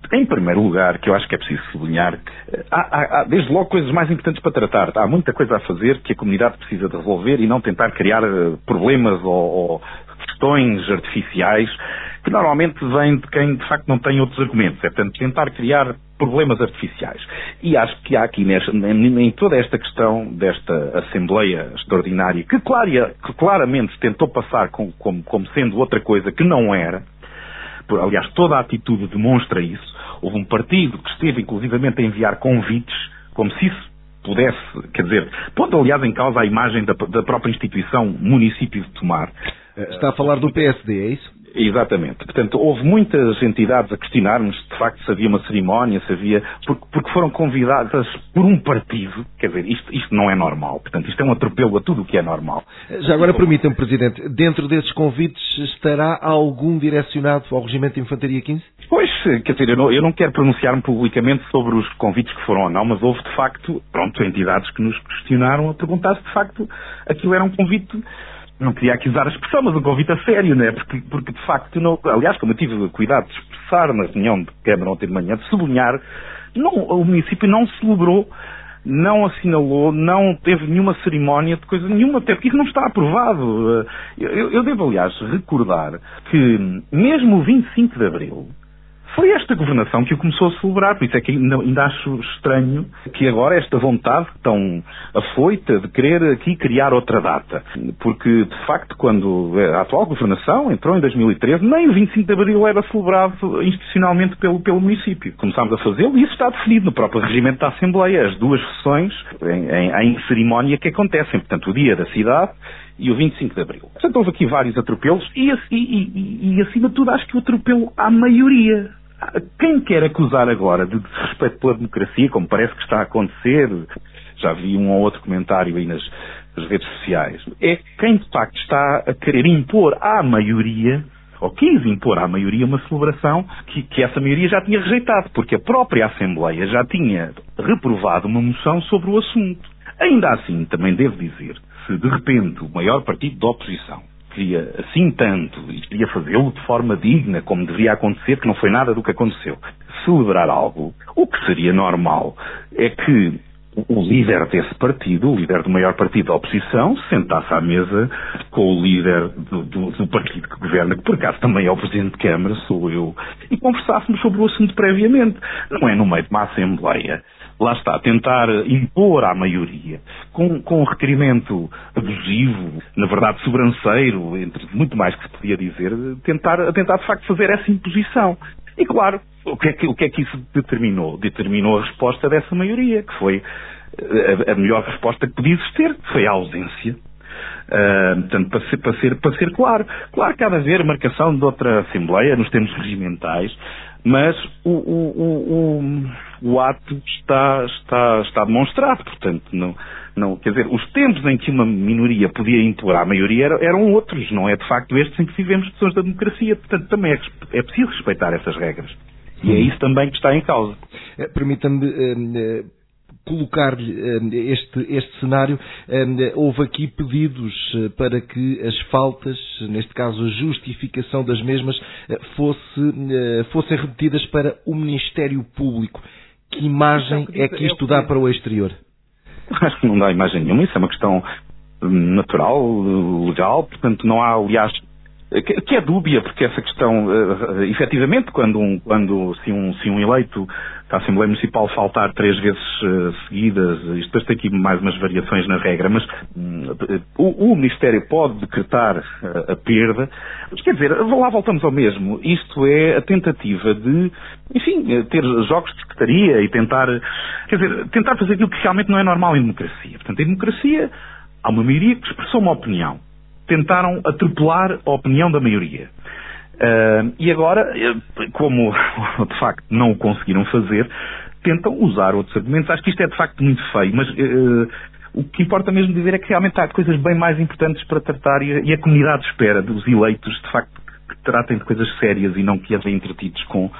Em primeiro lugar, que eu acho que é preciso sublinhar, há desde logo coisas mais importantes para tratar. Há muita coisa a fazer que a comunidade precisa de resolver e não tentar criar problemas ou questões artificiais que normalmente vêm de quem de facto não tem outros argumentos. É, portanto, tentar criar problemas artificiais. E acho que há aqui em toda esta questão desta Assembleia Extraordinária, que claramente tentou passar como sendo outra coisa que não era. Aliás, toda a atitude demonstra isso. Houve um partido que esteve inclusivamente a enviar convites, como se isso pudesse, quer dizer, pondo aliás em causa a imagem da própria instituição município de Tomar. Está a falar do PSD, é isso? Exatamente. Portanto, houve muitas entidades a questionar-nos, de facto, se havia uma cerimónia, se havia... Porque foram convidadas por um partido. Quer dizer, isto não é normal. Portanto, isto é um atropelo a tudo o que é normal. Já agora permita-me, Presidente, dentro desses convites estará algum direcionado ao Regimento de Infantaria 15? Pois, quer dizer, eu não quero pronunciar-me publicamente sobre os convites que foram ou não, mas houve, de facto, entidades que nos questionaram a perguntar se, de facto, aquilo era um convite... Não queria aqui usar a expressão, mas um convite a sério, não é? Porque de facto, aliás, como eu tive cuidado de expressar na reunião de Câmara ontem de manhã, de sublinhar, o município não celebrou, não assinalou, não teve nenhuma cerimónia de coisa nenhuma, até porque isso não está aprovado. Eu devo, aliás, recordar que mesmo o 25 de Abril, foi esta governação que o começou a celebrar, por isso é que ainda acho estranho que agora esta vontade tão afoita de querer aqui criar outra data. Porque, de facto, quando a atual governação entrou em 2013, nem o 25 de Abril era celebrado institucionalmente pelo município. Começámos a fazê-lo e isso está definido no próprio regimento da Assembleia, as duas sessões em cerimónia que acontecem. Portanto, o dia da cidade e o 25 de Abril. Portanto, houve aqui vários atropelos e acima de tudo, acho que o atropelo à maioria. Quem quer acusar agora de desrespeito pela democracia, como parece que está a acontecer, já vi um ou outro comentário aí nas redes sociais, é quem de facto está a querer impor à maioria, ou quis impor à maioria uma celebração que essa maioria já tinha rejeitado, porque a própria Assembleia já tinha reprovado uma moção sobre o assunto. Ainda assim, também devo dizer, se de repente o maior partido da oposição queria assim tanto e queria fazê-lo de forma digna, como deveria acontecer, que não foi nada do que aconteceu, celebrar algo, o que seria normal é que o líder desse partido, o líder do maior partido da oposição, se sentasse à mesa com o líder do partido que governa, que por acaso também é o Presidente de Câmara, sou eu, e conversássemos sobre o assunto previamente. Não é no meio de uma Assembleia, lá está, tentar impor à maioria, com um requerimento abusivo, na verdade sobranceiro, entre muito mais que se podia dizer, tentar de facto fazer essa imposição. E claro, o que é que isso determinou? Determinou a resposta dessa maioria, que foi a melhor resposta que podia existir, que foi a ausência. Portanto, para ser claro. Claro que há de haver marcação de outra Assembleia nos termos regimentais, mas o ato está demonstrado. Portanto, não, quer dizer, os tempos em que uma minoria podia impor à maioria eram outros, não é de facto estes em que vivemos pessoas da democracia. Portanto, também é preciso respeitar essas regras. E é isso também que está em causa. Permita-me colocar-lhe este cenário. Houve aqui pedidos para que as faltas, neste caso a justificação das mesmas, fossem repetidas para o Ministério Público. Que imagem é que isto dá para o exterior? Acho que não dá imagem nenhuma. Isso é uma questão natural, legal, portanto não há, aliás, que é dúbia, porque essa questão, efetivamente, se um eleito da Assembleia Municipal faltar 3 vezes seguidas, isto depois tem aqui mais umas variações na regra, mas o Ministério pode decretar a perda, mas quer dizer, lá voltamos ao mesmo, isto é a tentativa de, enfim, ter jogos de secretaria e tentar fazer aquilo que realmente não é normal em democracia. Portanto, em democracia há uma maioria que expressou uma opinião. Tentaram atropelar a opinião da maioria. E agora, como de facto não o conseguiram fazer, tentam usar outros argumentos. Acho que isto é de facto muito feio, mas o que importa mesmo dizer é que realmente há coisas bem mais importantes para tratar e a comunidade espera dos eleitos, de facto, que tratem de coisas sérias e não que andem entretidos com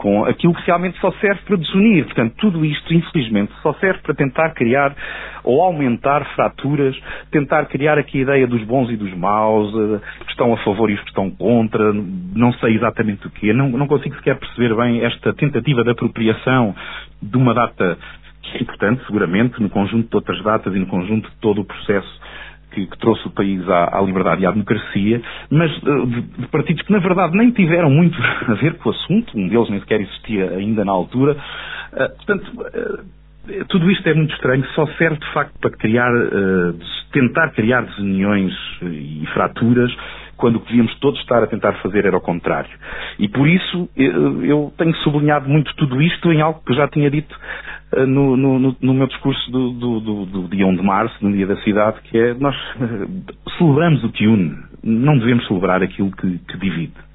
com aquilo que realmente só serve para desunir. Portanto, tudo isto, infelizmente, só serve para tentar criar ou aumentar fraturas, tentar criar aqui a ideia dos bons e dos maus, que estão a favor e os que estão contra, não sei exatamente o quê. Não consigo sequer perceber bem esta tentativa de apropriação de uma data que é importante, seguramente, no conjunto de outras datas e no conjunto de todo o processo que trouxe o país à liberdade e à democracia, mas de partidos que, na verdade, nem tiveram muito a ver com o assunto, um deles nem sequer existia ainda na altura. Portanto, tudo isto é muito estranho, só serve, de facto, para tentar criar desuniões e fraturas, quando o que devíamos todos estar a tentar fazer era o contrário. E por isso eu tenho sublinhado muito tudo isto em algo que eu já tinha dito no meu discurso do dia 1 de março, no dia da cidade, que é nós celebramos o que une, não devemos celebrar aquilo que divide.